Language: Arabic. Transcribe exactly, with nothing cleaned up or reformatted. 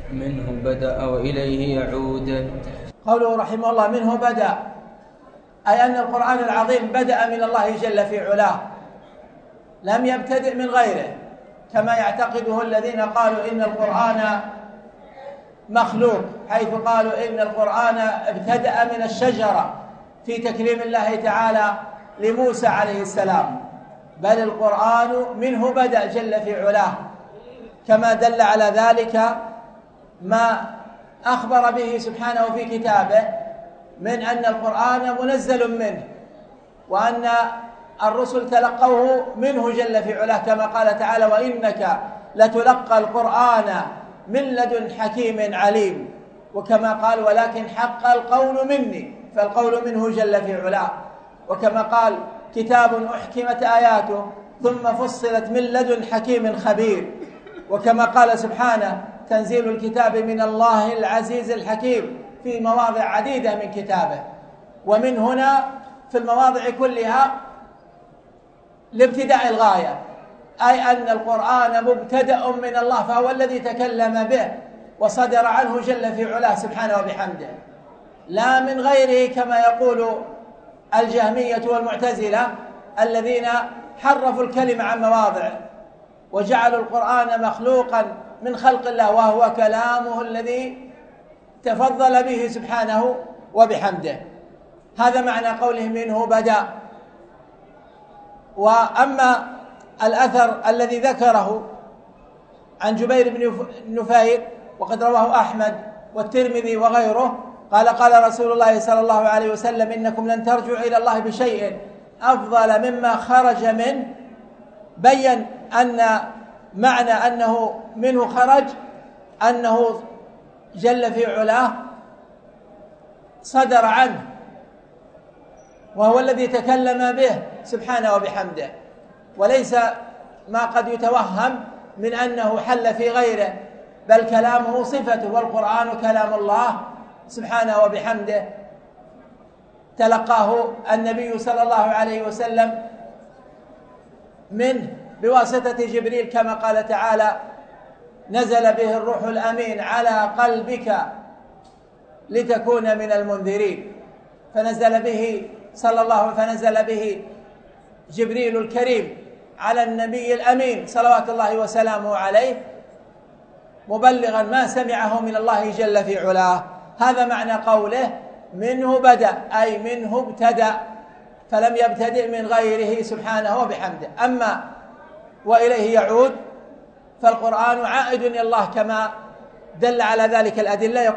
منه بدأ وإليه يعود. قوله رحمه الله منه بدأ، أي أن القرآن العظيم بدأ من الله جل في علاه، لم يبتدئ من غيره كما يعتقده الذين قالوا إن القرآن مخلوق، حيث قالوا إن القرآن ابتدأ من الشجرة في تكريم الله تعالى لموسى عليه السلام، بل القرآن منه بدأ جل في علاه، كما دل على ذلك ما أخبر به سبحانه في كتابه من أن القرآن منزل منه، وأن الرسل تلقوه منه جل في علاه، كما قال تعالى وإنك لتلقى القرآن من لدن حكيم عليم، وكما قال ولكن حق القول مني، فالقول منه جل في علاه، وكما قال كتاب أحكمت آياته ثم فصلت من لدن حكيم خبير، وكما قال سبحانه تنزيل الكتاب من الله العزيز الحكيم في مواضع عديدة من كتابه. ومن هنا في المواضع كلها لابتداء الغاية، أي أن القرآن مبتدأ من الله، فهو الذي تكلم به وصدر عنه جل في علاه سبحانه وبحمده، لا من غيره كما يقول الجهمية والمعتزلة الذين حرفوا الكلمة عن مواضعه وجعلوا القرآن مخلوقا من خلق الله، وهو كلامه الذي تفضل به سبحانه وبحمده. هذا معنى قوله منه بدأ. وأما الأثر الذي ذكره عن جبير بن نفير وقد رواه أحمد والترمذي وغيره قال قال رسول الله صلى الله عليه وسلم إنكم لن ترجعوا إلى الله بشيء أفضل مما خرج منه، بين أن معنى أنه منه خرج أنه جل في علاه صدر عنه، وهو الذي تكلم به سبحانه وبحمده، وليس ما قد يتوهم من أنه حل في غيره، بل كلامه صفته، والقرآن كلام الله سبحانه وبحمده، تلقاه النبي صلى الله عليه وسلم منه بواسطة جبريل، كما قال تعالى نزل به الروح الأمين على قلبك لتكون من المنذرين، فنزل به صلى الله فنزل به جبريل الكريم على النبي الأمين صلوات الله وسلامه عليه مبلغا ما سمعه من الله جل في علاه. هذا معنى قوله منه بدأ، أي منه ابتدأ، فلم يبتدئ من غيره سبحانه وبحمده. أما وإليه يعود فالقرآن عائد إلى الله كما دل على ذلك الأدلة.